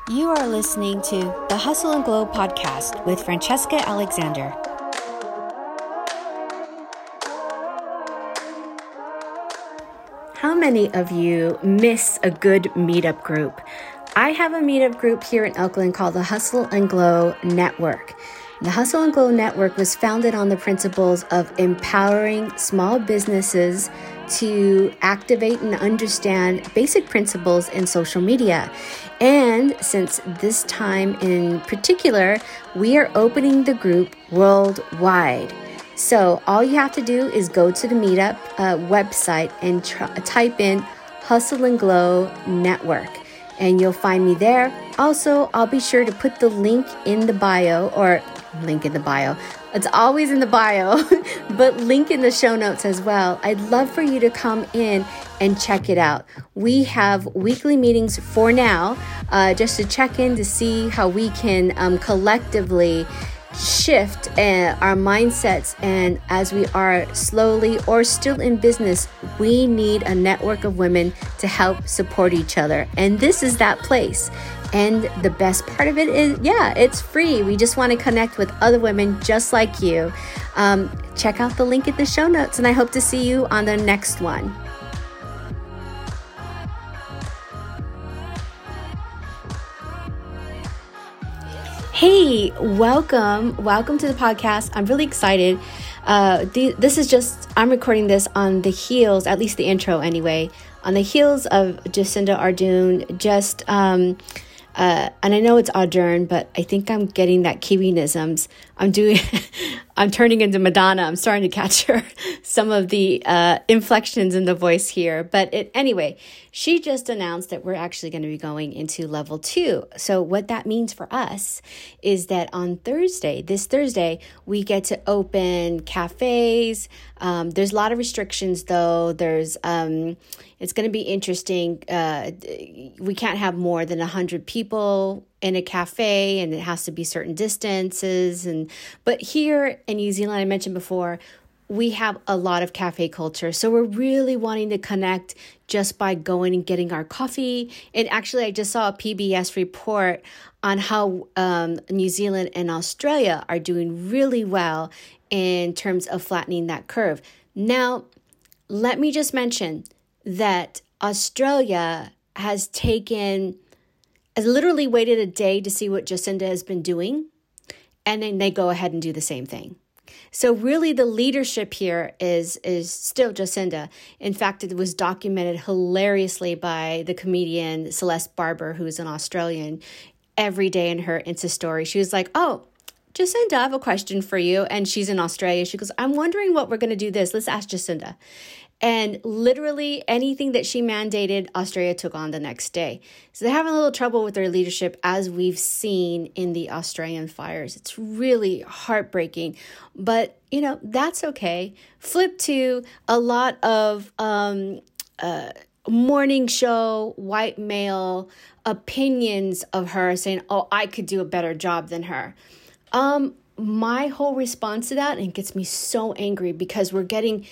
You are listening to the Hustle and Glow podcast with Francesca Alexander. How many of you miss a good meetup group? I have a meetup group here in Oakland called the Hustle and Glow Network. The Hustle and Glow Network was founded on the principles of empowering small businesses to activate and understand basic principles in social media. And since this time in particular, we are opening the group worldwide. So all you have to do is go to the meetup website and type in Hustle and Glow Network, and you'll find me there. Also, I'll be sure to put the link in the bio, or link in the bio. It's always in the bio, but link in the show notes as well. I'd love for you to come in and check it out. We have weekly meetings for now, just to check in to see how we can collectively shift our mindsets. And as we are slowly or still in business, we need a network of women to help support each other. And this is that place. And the best part of it is, it's free. We just want to connect with other women just like you. Check out the link in the show notes, and I hope to see you on the next one. Hey, welcome to the podcast. I'm really excited. I'm recording this on the heels, at least the intro anyway, on the heels of Jacinda Ardern, and I know it's Ardern, but I think I'm getting that Kiwi-nisms. I'm turning into Madonna. I'm starting to catch some of the inflections in the voice here. But anyway, she just announced that we're actually going to be going into level 2. So what that means for us is that on this Thursday, we get to open cafes. There's a lot of restrictions, though. It's going to be interesting. We can't have more than 100 people in a cafe, and it has to be certain distances. But here in New Zealand, I mentioned before, we have a lot of cafe culture. So we're really wanting to connect just by going and getting our coffee. And actually, I just saw a PBS report on how New Zealand and Australia are doing really well in terms of flattening that curve. Now, let me just mention that Australia has literally waited a day to see what Jacinda has been doing, and then they go ahead and do the same thing. So really the leadership here is still Jacinda. In fact, it was documented hilariously by the comedian Celeste Barber, who's an Australian, every day in her Insta story. She was like, "Oh, Jacinda, I have a question for you." And she's in Australia. She goes, "I'm wondering what we're going to do this. Let's ask Jacinda." And literally anything that she mandated, Australia took on the next day. So they're having a little trouble with their leadership, as we've seen in the Australian fires. It's really heartbreaking, but that's okay. Flip to a lot of morning show, white male opinions of her saying, "Oh, I could do a better job than her." My whole response to that, and it gets me so angry, because we're getting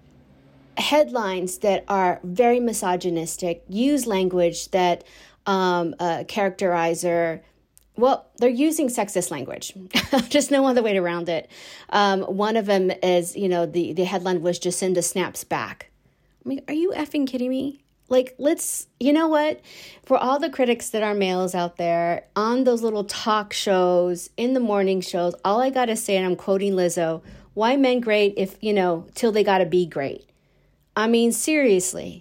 headlines that are very misogynistic, use language that characterize her. Well, they're using sexist language. Just no other way around it. One of them is, the headline was Jacinda snaps back. I mean, are you effing kidding me? You know what? For all the critics that are males out there on those little talk shows, in the morning shows, all I got to say, and I'm quoting Lizzo, "Why men great if, till they got to be great?" I mean, seriously,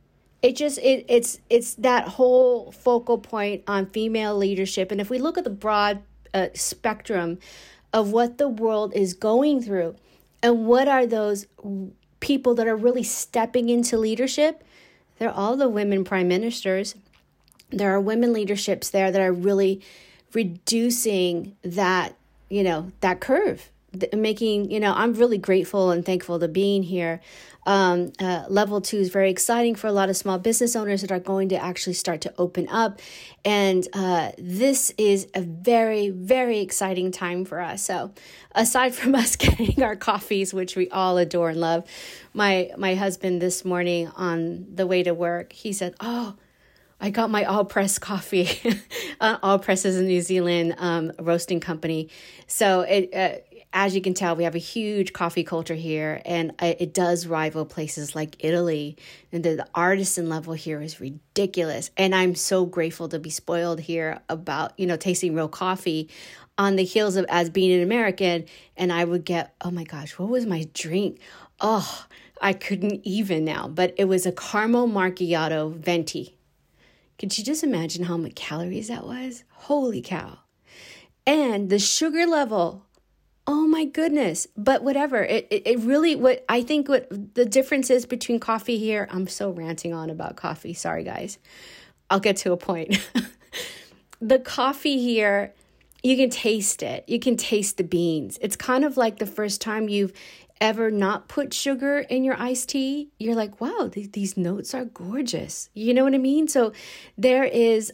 it's that whole focal point on female leadership. And if we look at the broad spectrum of what the world is going through, and what are those people that are really stepping into leadership, they're all the women prime ministers. There are women leaderships there that are really reducing that curve. Making, I'm really grateful and thankful to being here. Level 2 is very exciting for a lot of small business owners that are going to actually start to open up. And this is a very, very exciting time for us. So aside from us getting our coffees, which we all adore and love, my husband this morning on the way to work, he said, "Oh, I got my all press coffee. All Press is a New Zealand roasting company. So as you can tell, we have a huge coffee culture here, and it does rival places like Italy. And the artisan level here is ridiculous. And I'm so grateful to be spoiled here about, tasting real coffee on the heels of as being an American. And I would get, oh my gosh, what was my drink? Oh, I couldn't even now, but it was a caramel macchiato venti. Could you just imagine how many calories that was? Holy cow. And the sugar level, oh my goodness. But whatever, it really, what the difference is between coffee here, I'm so ranting on about coffee. Sorry, guys. I'll get to a point. The coffee here, you can taste it. You can taste the beans. It's kind of like the first time you've ever not put sugar in your iced tea. You're like, wow, these notes are gorgeous. You know what I mean? So there is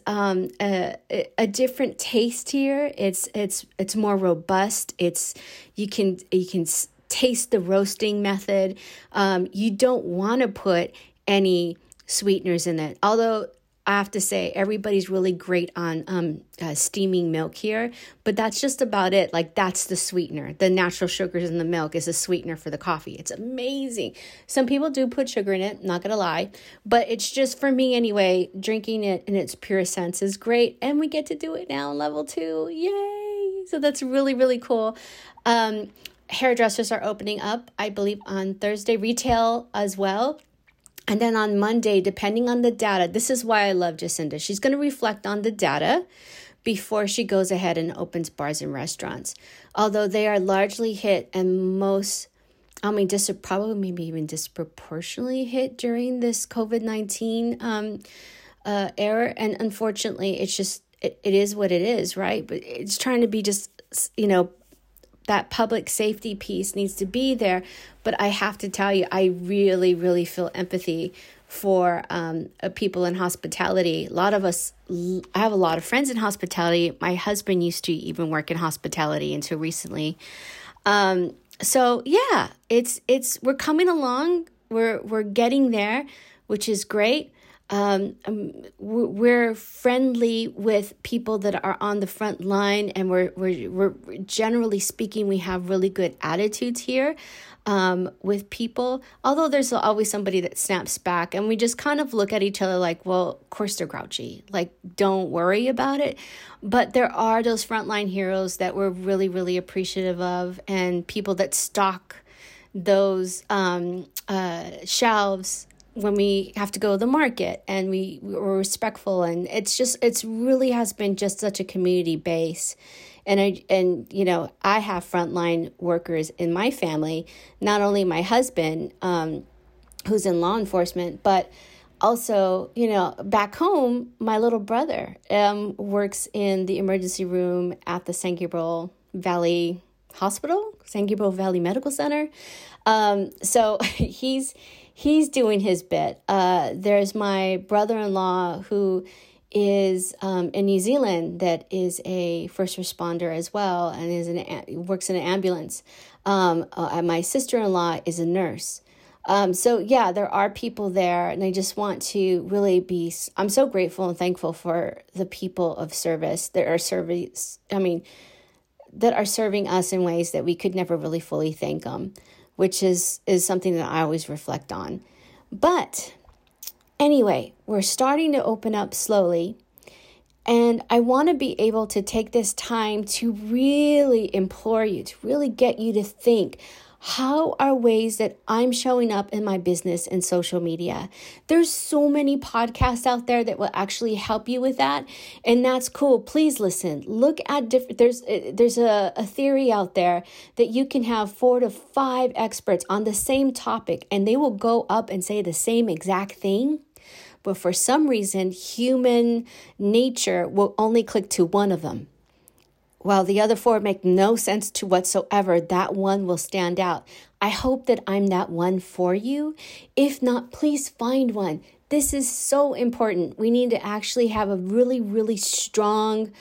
a different taste here. It's more robust. You can taste the roasting method. You don't want to put any sweeteners in it. Although I have to say, everybody's really great on steaming milk here, but that's just about it. Like, that's the sweetener. The natural sugars in the milk is a sweetener for the coffee. It's amazing. Some people do put sugar in it, not gonna lie, but it's just, for me anyway, drinking it in its pure sense is great, and we get to do it now on level 2. Yay! So that's really, really cool. Hairdressers are opening up, I believe, on Thursday, retail as well. And then on Monday, depending on the data, this is why I love Jacinda. She's going to reflect on the data before she goes ahead and opens bars and restaurants. Although they are largely hit, and probably maybe even disproportionately hit during this COVID-19 era. And unfortunately, it's just, it is what it is, right? But it's trying to be just, that public safety piece needs to be there. But I have to tell you, I really, really feel empathy for people in hospitality. A lot of us, I have a lot of friends in hospitality. My husband used to even work in hospitality until recently. So yeah, we're coming along. We're getting there, which is great. We're friendly with people that are on the front line, and we're generally speaking, we have really good attitudes here with people, although there's always somebody that snaps back, and we just kind of look at each other like, well, of course they're grouchy, like, don't worry about it. But there are those frontline heroes that we're really, really appreciative of, and people that stock those shelves when we have to go to the market, and we're respectful, and it's really has been just such a community base. And I have frontline workers in my family, not only my husband, who's in law enforcement, but also, back home, my little brother works in the emergency room at the San Gabriel Valley Hospital, San Gabriel Valley Medical Center. So he's doing his bit. There's my brother-in-law who is in New Zealand that is a first responder as well, and works in an ambulance. My sister-in-law is a nurse. So yeah, there are people there, and I just want to really I'm so grateful and thankful for the people of service that are serving us in ways that we could never really fully thank them, which is something that I always reflect on. But anyway, we're starting to open up slowly, and I want to be able to take this time to really implore you, to really get you to think, how are ways that I'm showing up in my business and social media? There's so many podcasts out there that will actually help you with that, and that's cool. Please listen. Look at there's a theory out there that you can have 4 to 5 experts on the same topic, and they will go up and say the same exact thing. But for some reason, human nature will only click to one of them. While the other 4 make no sense to whatsoever, that one will stand out. I hope that I'm that one for you. If not, please find one. This is so important. We need to actually have a really, really strong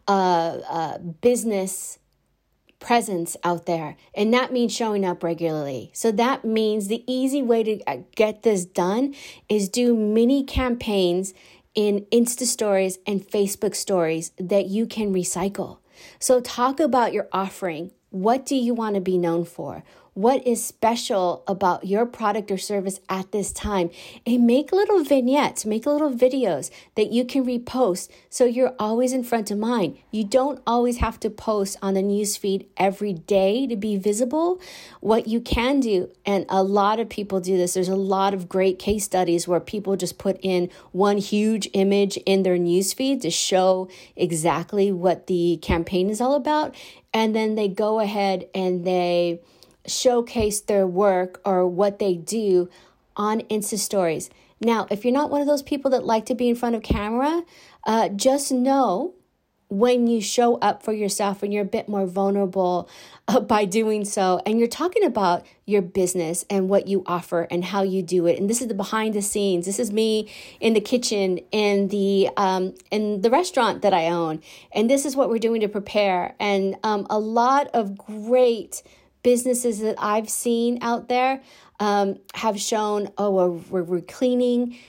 business presence out there. And that means showing up regularly. So that means the easy way to get this done is do mini campaigns in Insta stories and Facebook stories that you can recycle. So talk about your offering. What do you want to be known for? What is special about your product or service at this time? And make little vignettes, make little videos that you can repost so you're always in front of mind. You don't always have to post on the newsfeed every day to be visible. What you can do, and a lot of people do this, there's a lot of great case studies where people just put in one huge image in their newsfeed to show exactly what the campaign is all about. And then they go ahead and they showcase their work or what they do on Insta stories. Now, if you're not one of those people that like to be in front of camera, just know when you show up for yourself and you're a bit more vulnerable by doing so, and you're talking about your business and what you offer and how you do it. And this is the behind the scenes. This is me in the kitchen in the restaurant that I own. And this is what we're doing to prepare. And a lot of great businesses that I've seen out there have shown, we're cleaning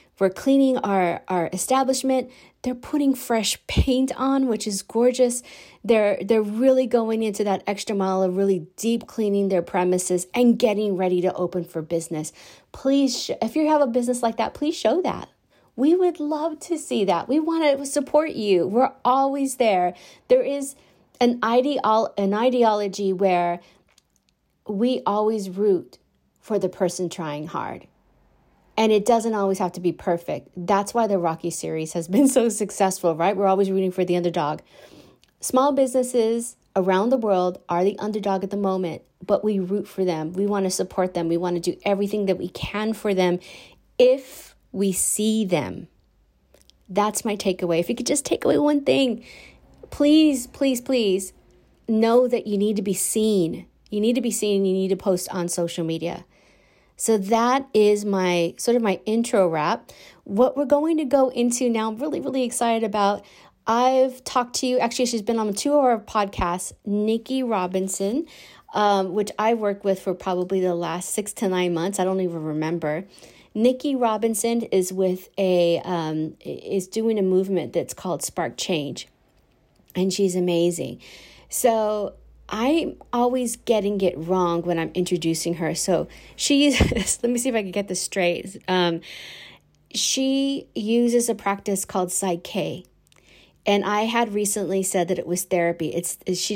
our establishment. They're putting fresh paint on, which is gorgeous. They're really going into that extra mile of really deep cleaning their premises and getting ready to open for business. Please, if you have a business like that, please show that. We would love to see that. We want to support you. We're always there. There is an ideology where we always root for the person trying hard. And it doesn't always have to be perfect. That's why the Rocky series has been so successful, right? We're always rooting for the underdog. Small businesses around the world are the underdog at the moment, but we root for them. We want to support them. We want to do everything that we can for them if we see them. That's my takeaway. If you could just take away one thing, please, please, please know that you need to be seen. You need to be seen. You need to post on social media. So that is my intro wrap. What we're going to go into now, I'm really, really excited about. I've talked to, actually, she's been on 2 of our podcasts, Nikki Robinson, which I worked with for probably the last 6 to 9 months. I don't even remember. Nikki Robinson is is doing a movement that's called Spark Change, and she's amazing. So I'm always getting it wrong when I'm introducing her. So let me see if I can get this straight. She uses a practice called Psyche. And I had recently said that it was therapy. She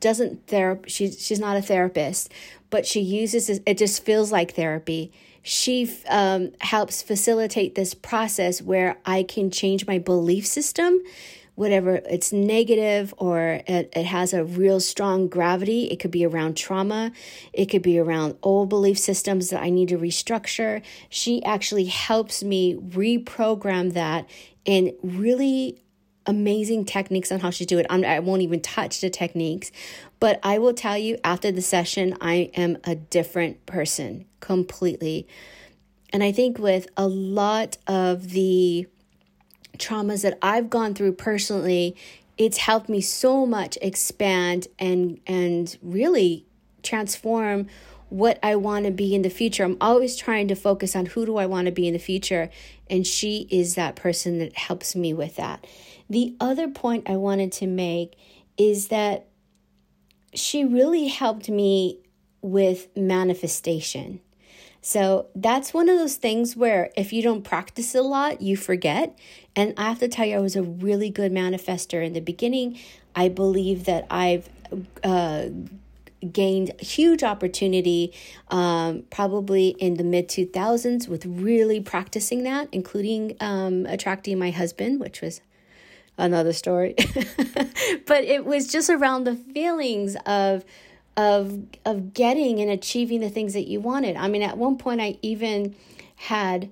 she's not a therapist, but she uses it just feels like therapy. She helps facilitate this process where I can change my belief system, whatever it's negative or it has a real strong gravity. It could be around trauma. It could be around old belief systems that I need to restructure. She actually helps me reprogram that in really amazing techniques on how to do it. I won't even touch the techniques, but I will tell you after the session, I am a different person completely. And I think with a lot of the traumas that I've gone through personally, it's helped me so much expand and really transform what I want to be in the future. I'm always trying to focus on who do I want to be in the future, and she is that person that helps me with that. The other point I wanted to make is that she really helped me with manifestation. So that's one of those things where if you don't practice a lot, you forget. And I have to tell you, I was a really good manifester in the beginning. I believe that I've gained huge opportunity probably in the mid-2000s with really practicing that, including attracting my husband, which was another story. But it was just around the feelings of getting and achieving the things that you wanted. I mean, at one point I even had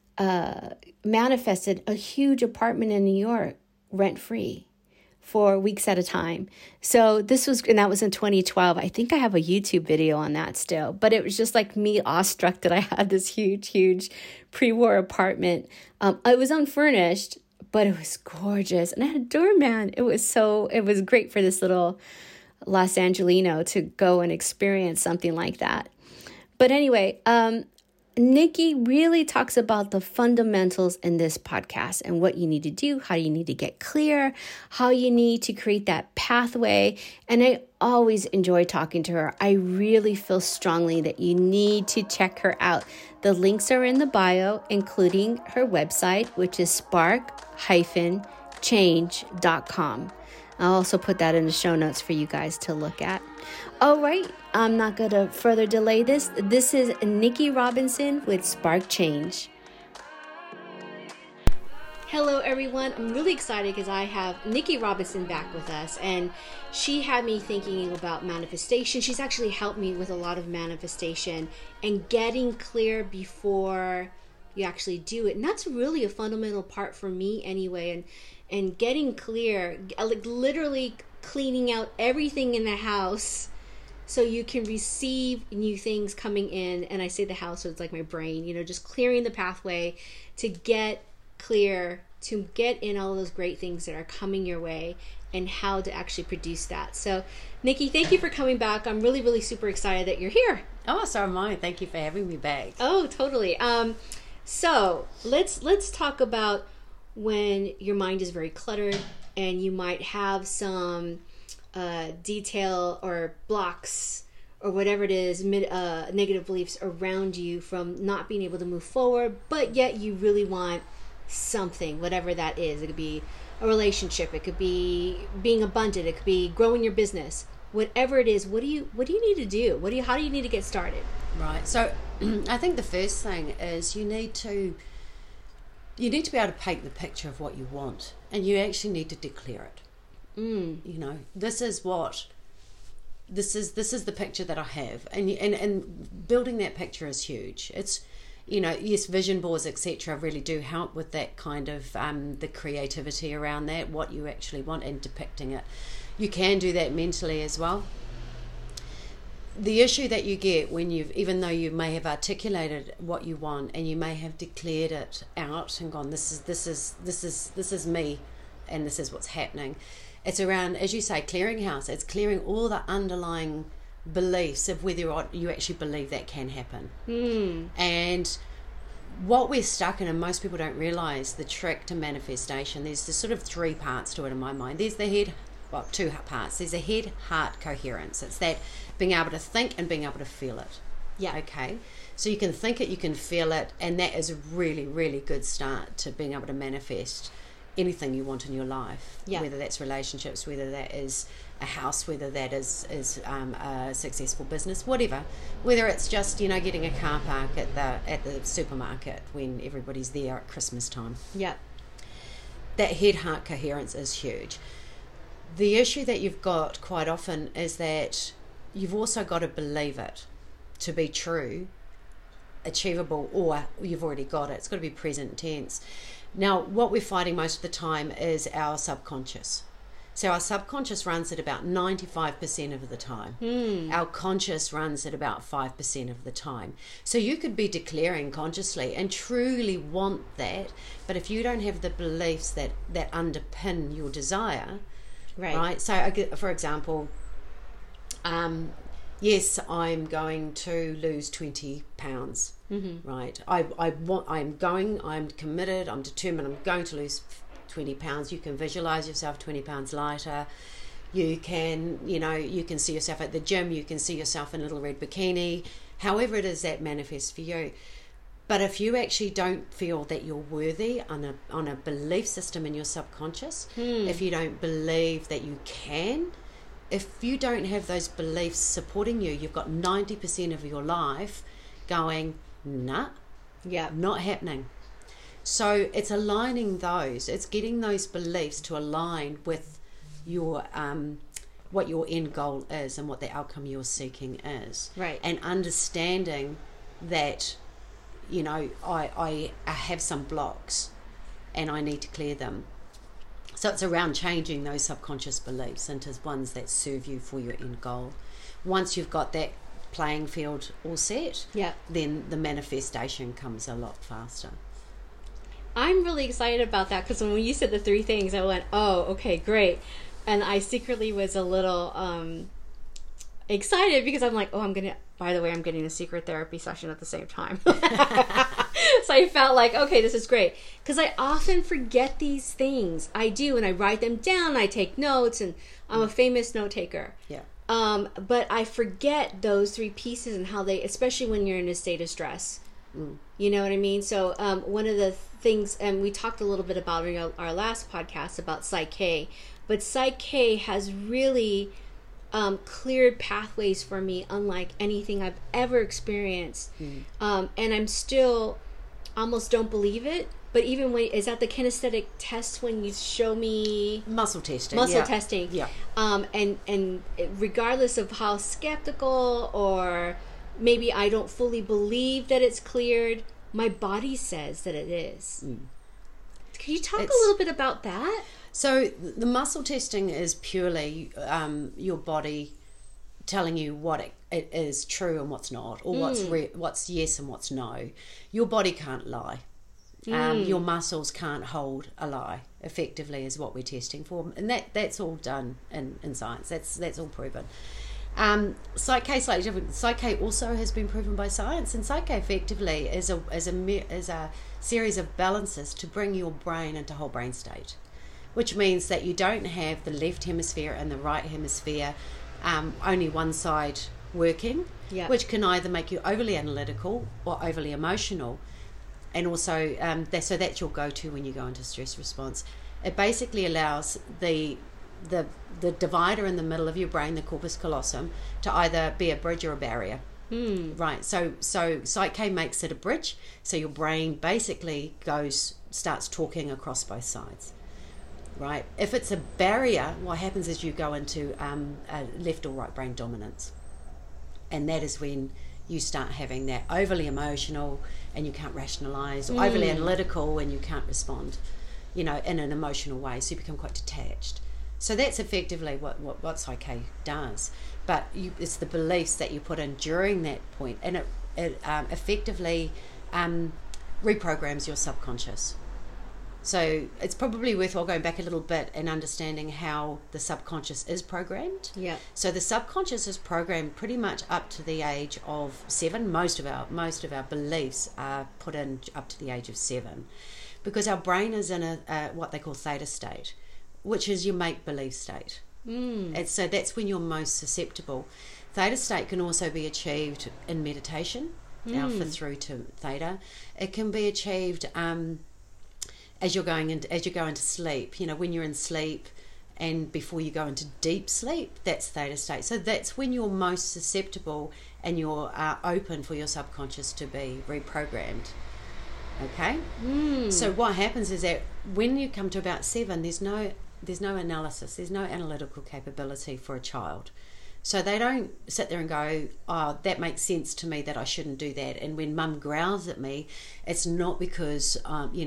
manifested a huge apartment in New York, rent-free, for weeks at a time. So that was in 2012. I think I have a YouTube video on that still, but it was just like me awestruck that I had this huge pre-war apartment. It was unfurnished, but it was gorgeous. And I had a doorman. It was great for this little Los Angelino to go and experience something like that. But anyway, Nikki really talks about the fundamentals in this podcast and what you need to do, how you need to get clear, how you need to create that pathway. And I always enjoy talking to her. I really feel strongly that you need to check her out. The links are in the bio, including her website, which is spark-change.com. I'll also put that in the show notes for you guys to look at. All right, I'm not going to further delay this. This is Nikki Robinson with Spark Change. Hello, everyone. I'm really excited because I have Nikki Robinson back with us, and she had me thinking about manifestation. She's actually helped me with a lot of manifestation and getting clear before you actually do it. And that's really a fundamental part for me anyway. And getting clear, like literally cleaning out everything in the house so you can receive new things coming in. And I say the house, so it's like my brain, just clearing the pathway to get clear, to get in all those great things that are coming your way and how to actually produce that. So, Nikki, thank you for coming back. I'm really, really super excited that you're here. Oh, so am I. Thank you for having me back. Oh, totally. So let's talk about when your mind is very cluttered and you might have some detail or blocks or whatever it is, negative beliefs around you from not being able to move forward, but yet you really want something, whatever that is. It could be a relationship, it could be being abundant, it could be growing your business. Whatever it is, what do you need to do? How do you need to get started? Right. So I think the first thing is you need to be able to paint the picture of what you want, and you actually need to declare it. This is the picture that I have, and building that picture is huge. It's yes, vision boards, etc., really do help with that kind of the creativity around that, what you actually want, and depicting it. You can do that mentally as well. The issue that you get when even though you may have articulated what you want and you may have declared it out and gone, this is me, and this is what's happening. It's around, as you say, clearing house. It's clearing all the underlying beliefs of whether or not you actually believe that can happen. And what we're stuck in, and most people don't realize the trick to manifestation, there's sort of three parts to it in my mind. There's the head, two parts. There's a head-heart coherence. It's that being able to think and being able to feel it. Yeah. Okay. So you can think it, you can feel it, and that is a really, really good start to being able to manifest anything you want in your life. Yeah. Whether that's relationships, whether that is a house, whether that is a successful business, whatever. Whether it's just getting a car park at the supermarket when everybody's there at Christmas time. Yeah. That head-heart coherence is huge. The issue that you've got quite often is that you've also got to believe it to be true, achievable, or you've already got it. It's got to be present tense. Now, what we're fighting most of the time is our subconscious. So our subconscious runs at about 95% of the time. Our conscious runs at about 5% of the time. So you could be declaring consciously and truly want that, but if you don't have the beliefs that underpin your desire, right? So, for example, yes, I'm going to lose 20 pounds, right? I'm committed, I'm determined, I'm going to lose 20 pounds. You can visualize yourself 20 pounds lighter. You can, you can see yourself at the gym, you can see yourself in a little red bikini, however it is that manifests for you. But if you actually don't feel that you're worthy on a belief system in your subconscious, if you don't believe that you can, if you don't have those beliefs supporting you, you've got 90% of your life going, nah, not happening. So it's aligning those. It's getting those beliefs to align with your what your end goal is and what the outcome you're seeking is. Right. And understanding that, I have some blocks and I need to clear them. So it's around changing those subconscious beliefs into ones that serve you for your end goal. Once you've got that playing field all set, then the manifestation comes a lot faster. I'm really excited about that because when you said the three things, I went, oh, okay, great. And I secretly was a little excited because I'm like, I'm getting a secret therapy session at the same time. So I felt like, okay, this is great. Because I often forget these things. I do, and I write them down, I take notes, and I'm a famous note taker. Yeah. But I forget those 3 pieces and how they, especially when you're in a state of stress. You know what I mean? So one of the things, and we talked a little bit about in our last podcast about Psych-K, but Psych-K has really cleared pathways for me unlike anything I've ever experienced. And I'm still almost don't believe it, but even when, is that the kinesthetic test when you show me muscle testing? Yeah. And regardless of how skeptical or maybe I don't fully believe that it's cleared, my body says that it is. Can you talk a little bit about that? So the muscle testing is purely your body telling you what it is true and what's not, or what's yes and what's no. Your body can't lie. Your muscles can't hold a lie, effectively, is what we're testing for. And that's all done in science. That's all proven. Psych-K slightly different. Psych-K also has been proven by science, and Psych-K effectively is a series of balances to bring your brain into whole brain state, which means that you don't have the left hemisphere and the right hemisphere only one side working, which can either make you overly analytical or overly emotional. And also, so that's your go-to when you go into stress response. It basically allows the divider in the middle of your brain, the corpus callosum, to either be a bridge or a barrier. Right. So Psych-K makes it a bridge. So your brain basically starts talking across both sides. Right. If it's a barrier, what happens is you go into a left or right brain dominance, and that is when you start having that overly emotional and you can't rationalize, or overly analytical and you can't respond, in an emotional way. So you become quite detached. So that's effectively what Psych-K does. But it's the beliefs that you put in during that point, and it effectively reprograms your subconscious. So it's probably worthwhile going back a little bit and understanding how the subconscious is programmed. Yeah. So the subconscious is programmed pretty much up to the age of 7. Most of our beliefs are put in up to the age of 7, because our brain is in a what they call theta state, which is your make-believe state. And so that's when you're most susceptible. Theta state can also be achieved in meditation, alpha through to theta. It can be achieved as you go into sleep. When you're in sleep and before you go into deep sleep, that's theta state. So that's when you're most susceptible and you're open for your subconscious to be reprogrammed. Okay? So what happens is that when you come to about 7, there's no analysis, there's no analytical capability for a child. So they don't sit there and go, oh, that makes sense to me that I shouldn't do that. And when mum growls at me, it's not because,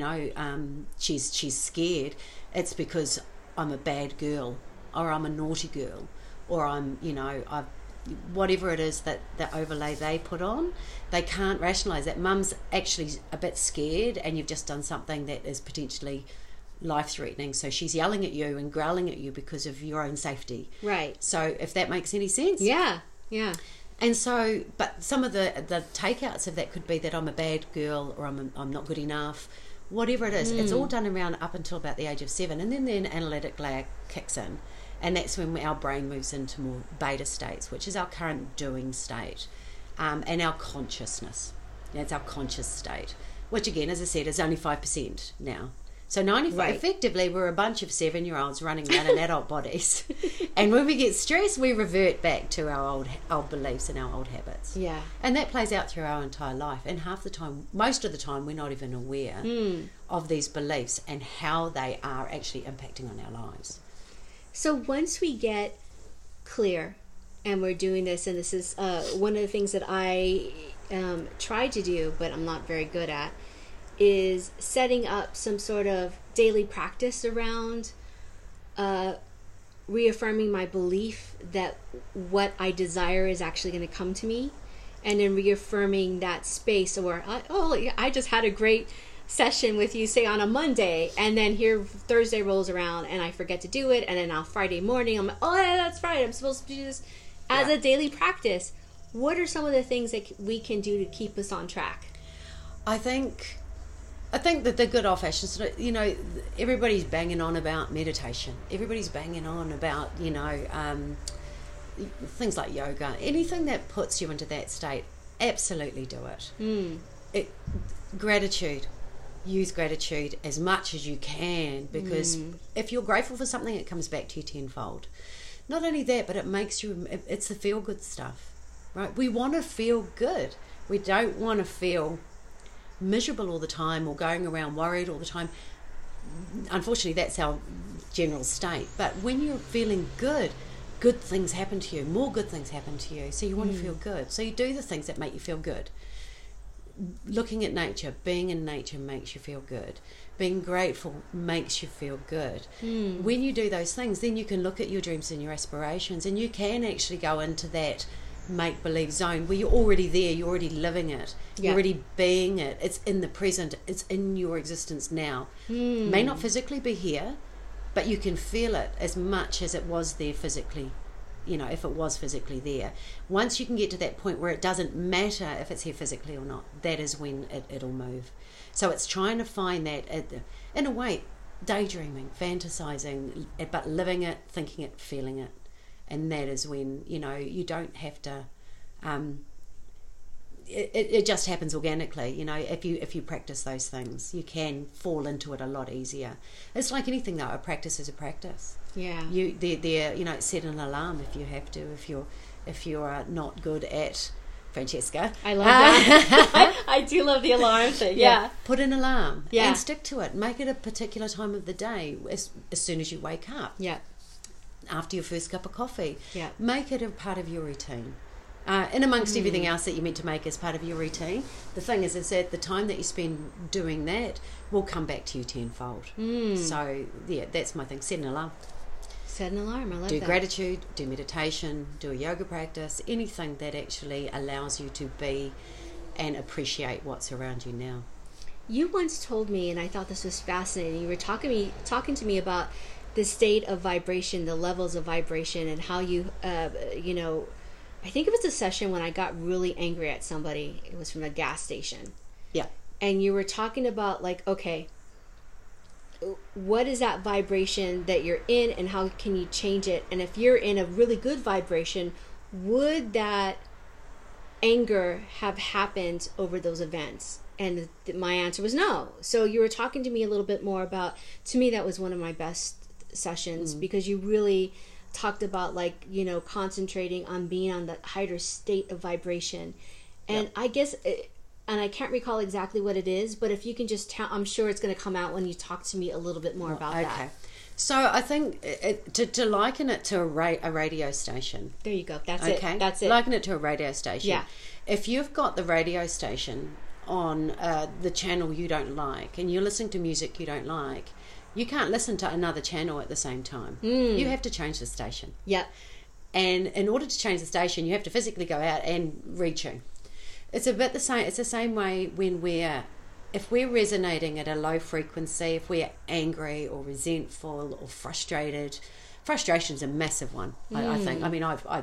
she's scared. It's because I'm a bad girl, or I'm a naughty girl, or whatever it is that the overlay they put on. They can't rationalise that mum's actually a bit scared and you've just done something that is potentially life-threatening, so she's yelling at you and growling at you because of your own safety. Right. So if that makes any sense. Yeah. And so, but some of the takeouts of that could be that I'm a bad girl, or I'm not good enough, whatever it is. It's all done around up until about the age of 7, and then the analytic layer kicks in, and that's when our brain moves into more beta states, which is our current doing state, and our consciousness. That's our conscious state, which again, as I said, is only 5% now. So 95, right. Effectively, we're a bunch of 7-year-olds running around in adult bodies. And when we get stressed, we revert back to our old beliefs and our old habits. Yeah. And that plays out through our entire life. And most of the time, we're not even aware of these beliefs and how they are actually impacting on our lives. So once we get clear, and we're doing this, and this is one of the things that I tried to do, but I'm not very good at, is setting up some sort of daily practice around reaffirming my belief that what I desire is actually going to come to me, and then reaffirming that space. Or I just had a great session with you, say on a Monday, and then here Thursday rolls around and I forget to do it, and then on Friday morning I'm like, oh yeah, that's right, I'm supposed to do this. as a daily practice, what are some of the things that we can do to keep us on track? I think that the good old-fashioned, you know, everybody's banging on about meditation. Everybody's banging on about, you know, things like yoga. Anything that puts you into that state, absolutely do it. Gratitude. Use gratitude as much as you can, because if you're grateful for something, it comes back to you tenfold. Not only that, but it makes you, it's the feel-good stuff, right? We want to feel good. We don't want to feel miserable all the time or going around worried all the time. Unfortunately, that's our general state. But when you're feeling good things happen to you, more good things happen to you, so you want to feel good. So you do the things that make you feel good. Looking at nature, being in nature makes you feel good. Being grateful makes you feel good. When you do those things, then you can look at your dreams and your aspirations, and you can actually go into that make-believe zone where you're already there, you're already living it, you're already being it. It's in the present, it's in your existence now. May not physically be here, but you can feel it as much as it was there physically, you know, if it was physically there. Once you can get to that point where it doesn't matter if it's here physically or not, that is when it'll move. So it's trying to find that, in a way, daydreaming, fantasizing, but living it, thinking it, feeling it. And that is when, you know, you don't have to, it just happens organically. You know, if you practice those things, you can fall into it a lot easier. It's like anything though, a practice is a practice. Yeah. You know, set an alarm if you have to, if you're not good at, Francesca. I love that. I do love the alarm thing. Yeah. Put an alarm and stick to it. Make it a particular time of the day as soon as you wake up. Yeah. After your first cup of coffee. Yeah. Make it a part of your routine. And amongst everything else that you're meant to make as part of your routine, the thing is that the time that you spend doing that will come back to you tenfold. So, yeah, that's my thing. Set an alarm. Set an alarm. I love that. Do gratitude, do meditation, do a yoga practice, anything that actually allows you to be and appreciate what's around you now. You once told me, and I thought this was fascinating, you were talking to me about the state of vibration, the levels of vibration, and how you, you know, I think it was a session when I got really angry at somebody. It was from a gas station. Yeah. And you were talking about, like, okay, what is that vibration that you're in and how can you change it? And if you're in a really good vibration, would that anger have happened over those events? And my answer was no. So you were talking to me a little bit more about, to me, that was one of my best sessions because you really talked about, like, you know, concentrating on being on the higher state of vibration. And I guess, and I can't recall exactly what it is, but if you can just tell, I'm sure it's going to come out when you talk to me a little bit more about that. So I think to liken it to a radio station. There you go. That's it. That's it. Liken it to a radio station. Yeah. If you've got the radio station on the channel you don't like and you're listening to music you don't like, you can't listen to another channel at the same time. You have to change the station. Yeah. And in order to change the station, you have to physically go out and retune. It's a bit the same. It's the same way when if we're resonating at a low frequency, if we're angry or resentful or frustrated. Frustration's a massive one, I think. I mean,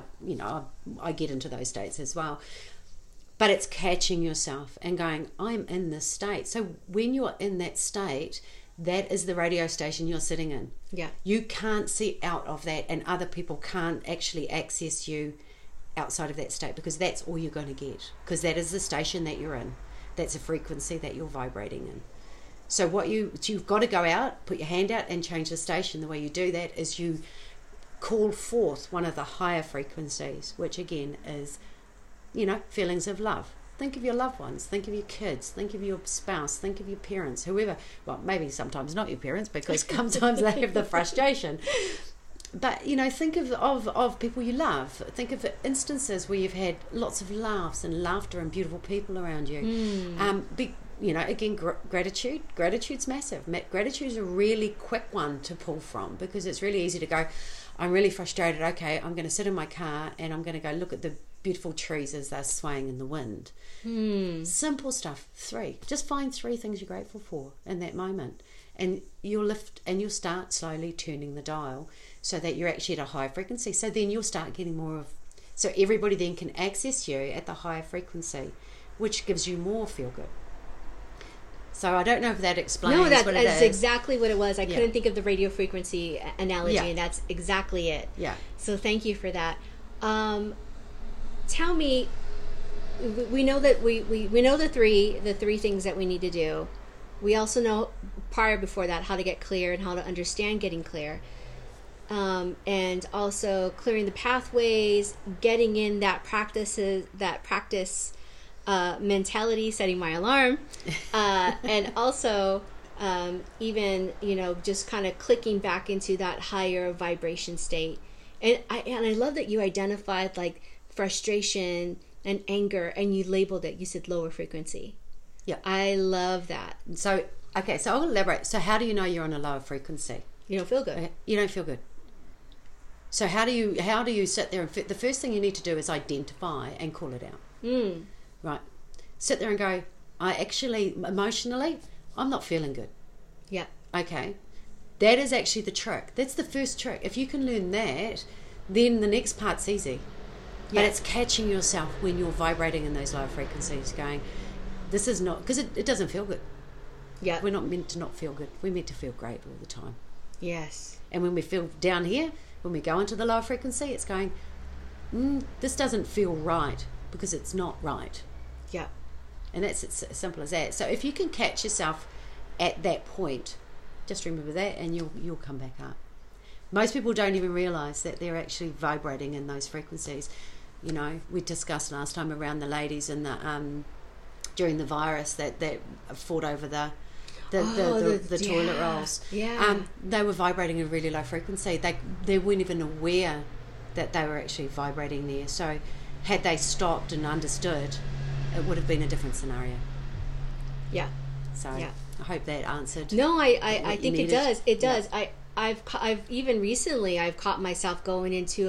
I get into those states as well. But it's catching yourself and going, I'm in this state. So when you're in that state, that is the radio station you're sitting in. Yeah. You can't see out of that, and other people can't actually access you outside of that state, because that's all you're going to get, because that is the station that you're in. That's a frequency that you're vibrating in. So you've got to go out, put your hand out and change the station. The way you do that is you call forth one of the higher frequencies, which again is, you know, feelings of love. Think of your loved ones, think of your kids, think of your spouse, think of your parents, whoever. Well, maybe sometimes not your parents, because sometimes they have the frustration. But, you know, think of people you love. Think of instances where you've had lots of laughs and laughter and beautiful people around you. You know, again, gratitude. Gratitude's massive. Gratitude's a really quick one to pull from, because it's really easy to go, I'm really frustrated. Okay, I'm going to sit in my car and I'm going to go look at the beautiful trees as they're swaying in the wind. Simple stuff. 3. Just find 3 things you're grateful for in that moment. And you'll start slowly turning the dial so that you're actually at a high frequency. So then you'll start getting more of So everybody then can access you at the higher frequency, which gives you more feel good. So I don't know if that explains what it is. That's exactly what it was. I couldn't think of the radio frequency analogy, and that's exactly it. Yeah. So thank you for that. Tell me, we know that we know the three things that we need to do. We also know prior before that how to get clear and how to understand getting clear. And also clearing the pathways, getting in that practice mentality, setting my alarm, and also even just kind of clicking back into that higher vibration state. And I love that you identified like frustration and anger, and you labeled it. You said lower frequency. Yeah, I love that. So I'll elaborate. So how do you know you're on a lower frequency? You don't feel good. Okay. You don't feel good. So how do you sit there and the first thing you need to do is identify and call it out. Right. Sit there and go, I actually, emotionally, I'm not feeling good. Yeah. Okay. That is actually the trick. That's the first trick. If you can learn that, then the next part's easy. But it's catching yourself when you're vibrating in those lower frequencies, going, this is not, because it doesn't feel good. Yeah. We're not meant to not feel good. We're meant to feel great all the time. Yes. And when we feel down here, when we go into the lower frequency, it's going, this doesn't feel right, because it's not right. Yeah. And that's as simple as that. So if you can catch yourself at that point, just remember that, and you'll come back up. Most people don't even realise that they're actually vibrating in those frequencies. We discussed last time around the ladies and the during the virus that fought over the toilet rolls. Yeah. They were vibrating at a really low frequency. They weren't even aware that they were actually vibrating there. So had they stopped and understood, it would have been a different scenario. Yeah. So I hope that answered. No, I think it does. It does. Yeah. I've even recently I've caught myself going into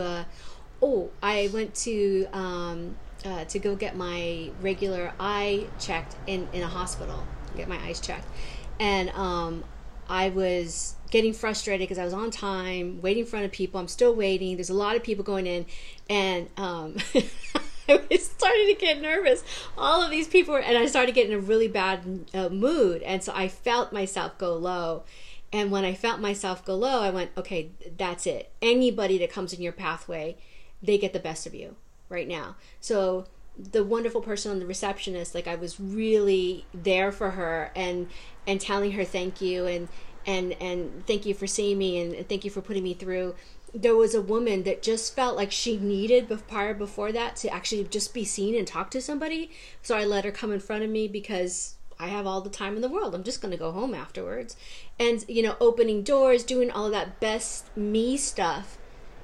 I went to go get my regular eye checked in a hospital, get my eyes checked, and I was getting frustrated because I was on time, waiting in front of people. I'm still waiting. There's a lot of people going in, and I was starting to get nervous. All of these people and I started getting in a really bad mood, and so I felt myself go low. And when I felt myself go low, I went, okay, that's it. Anybody that comes in your pathway, they get the best of you right now. So the wonderful person on the receptionist, like I was really there for her and telling her thank you and thank you for seeing me and thank you for putting me through. There was a woman that just felt like she needed before that to actually just be seen and talk to somebody. So I let her come in front of me because I have all the time in the world. I'm just going to go home afterwards. And, opening doors, doing all of that best me stuff.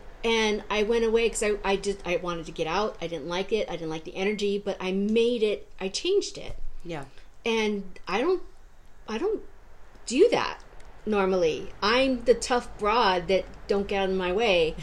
And I went away because I wanted to get out. I didn't like it. I didn't like the energy, but I changed it. Yeah. And I don't do that normally. I'm the tough broad that don't get out of my way,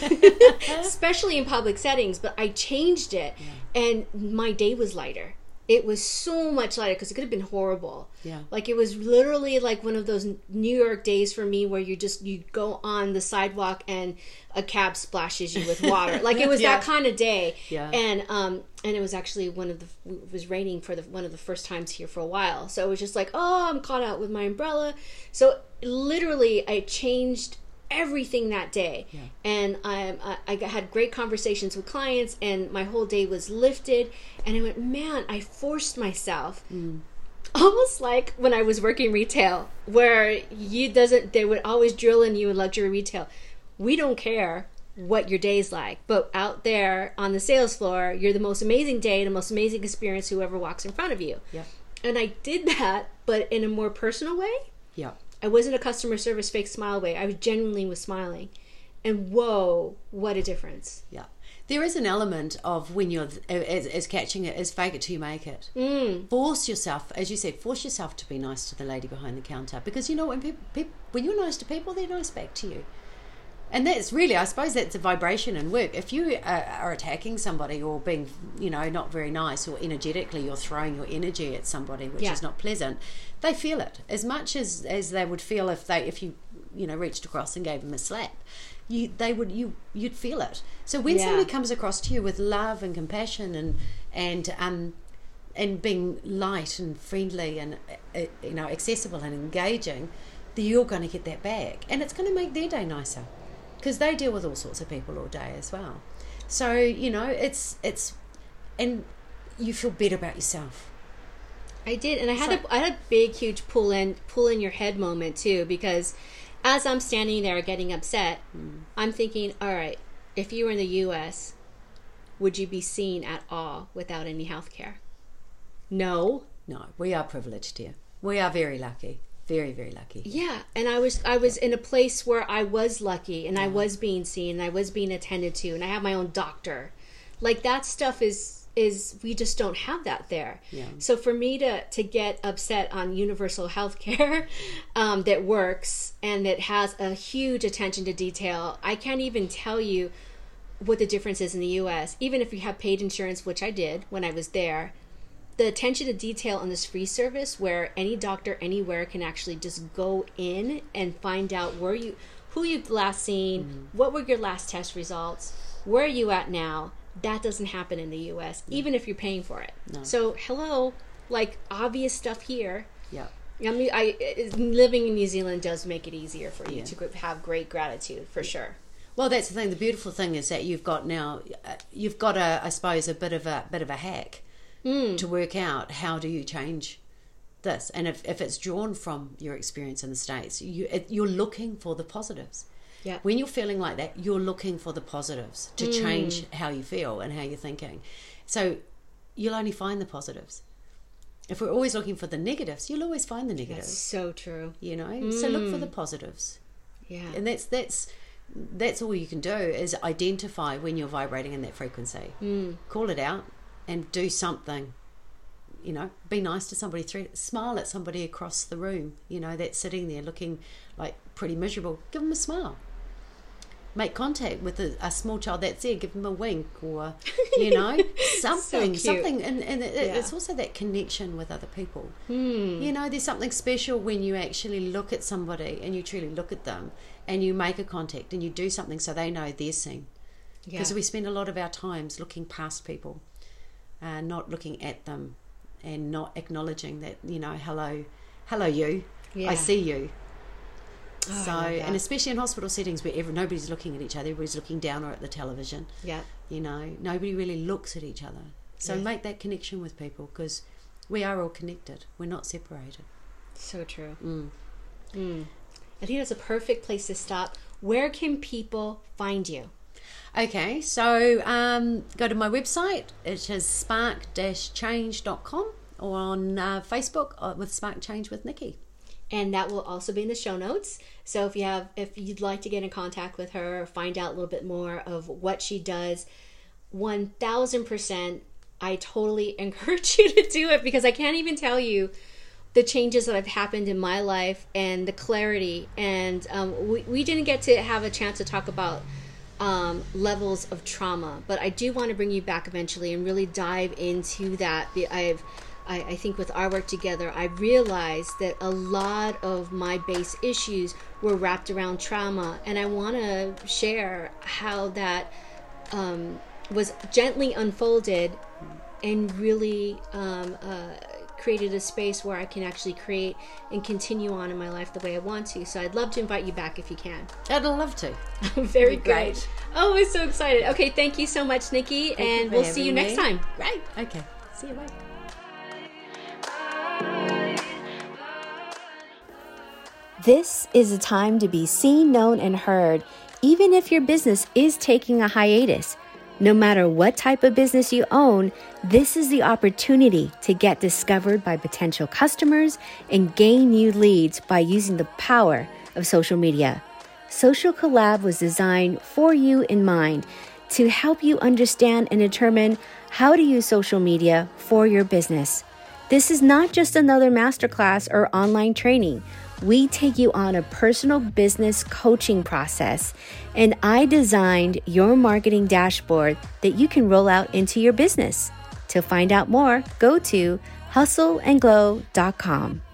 especially in public settings, but I changed it and my day was lighter. It was so much lighter because it could have been horrible. Yeah. Like it was literally like one of those New York days for me where you go on the sidewalk and a cab splashes you with water. Like it was that kind of day. Yeah. And it was actually it was raining for one of the first times here for a while. So it was just like, I'm caught out with my umbrella. So literally I changed everything that day. Yeah. And I had great conversations with clients and my whole day was lifted. And I went, man, I forced myself. Almost like when I was working retail, where they would always drill in you in luxury retail. We don't care what your day's like, but out there on the sales floor, you're the most amazing day, the most amazing experience, whoever walks in front of you. Yeah. And I did that, but in a more personal way. Yeah. I wasn't a customer service fake smile way. I genuinely was smiling. And whoa, what a difference. Yeah. There is an element of when you're as catching it, as fake it till you make it. Force yourself, as you said, to be nice to the lady behind the counter. Because when when you're nice to people, they're nice back to you. And that's really, I suppose that's a vibration in work. If you are attacking somebody or being, not very nice, or energetically you're throwing your energy at somebody, which is not pleasant, they feel it as much as they would feel if you reached across and gave them a slap. you'd feel it. So when somebody comes across to you with love and compassion and being light and friendly and accessible and engaging, you're going to get that back, and it's going to make their day nicer, because they deal with all sorts of people all day as well. So it's and you feel better about yourself. I did, and I had a big, huge pull in your head moment too, because as I'm standing there getting upset, I'm thinking, all right, if you were in the U.S., would you be seen at all without any health care? No, we are privileged here. We are very lucky, very, very lucky. Yeah, and I was in a place where I was lucky, and I was being seen, and I was being attended to, and I have my own doctor. Like, that stuff is we just don't have that there. Yeah. So for me to get upset on universal health care that works and that has a huge attention to detail, I can't even tell you what the difference is in the U.S. Even if you have paid insurance, which I did when I was there, the attention to detail on this free service, where any doctor anywhere can actually just go in and find out who you've last seen, what were your last test results, where are you at now. That doesn't happen in the U.S., even if you're paying for it. No. So, hello, like, obvious stuff here. Yeah. I mean, living in New Zealand does make it easier for you to have great gratitude, for sure. Well, that's the thing. The beautiful thing is that you've got I suppose, a bit of a hack to work out how do you change this. And if it's drawn from your experience in the States, you're looking for the positives. Yeah. When you're feeling like that, you're looking for the positives to change how you feel and how you're thinking. So you'll only find the positives. If we're always looking for the negatives, you'll always find the negatives. That's so true. So look for the positives. Yeah. And that's all you can do, is identify when you're vibrating in that frequency. Call it out and do something. Be nice to somebody, smile at somebody across the room, that's sitting there looking like pretty miserable. Give them a smile. Make contact with a small child that's there. Give them a wink, or something. And it's also that connection with other people. There's something special when you actually look at somebody and you truly look at them and you make a contact and you do something so they know they're seen. Because we spend a lot of our times looking past people, not looking at them, and not acknowledging that, hello you, I see you. So, and especially in hospital settings where nobody's looking at each other, everybody's looking down or at the television. Yeah. Nobody really looks at each other. So make that connection with people, because we are all connected. We're not separated. So true. I think that's a perfect place to stop. Where can people find you? Okay, so go to my website. It is spark-change.com, or on Facebook with Spark Change with Nikki. And that will also be in the show notes. So if you'd like to get in contact with her, find out a little bit more of what she does, 1000%, I totally encourage you to do it, because I can't even tell you the changes that have happened in my life and the clarity. And we didn't get to have a chance to talk about levels of trauma, but I do want to bring you back eventually and really dive into that. I think with our work together, I realized that a lot of my base issues were wrapped around trauma, and I want to share how that was gently unfolded and really created a space where I can actually create and continue on in my life the way I want to. So I'd love to invite you back if you can. I'd love to. Very great. Oh, I'm so excited. Okay, thank you so much, Nikki, and we'll see you next time. Right. Okay. See you. Bye. This is a time to be seen, known, and heard, even if your business is taking a hiatus. No matter what type of business you own, this is the opportunity to get discovered by potential customers and gain new leads by using the power of social media. Social Collab was designed for you in mind, to help you understand and determine how to use social media for your business. This is not just another masterclass or online training. We take you on a personal business coaching process, and I designed your marketing dashboard that you can roll out into your business. To find out more, go to hustleandglow.com.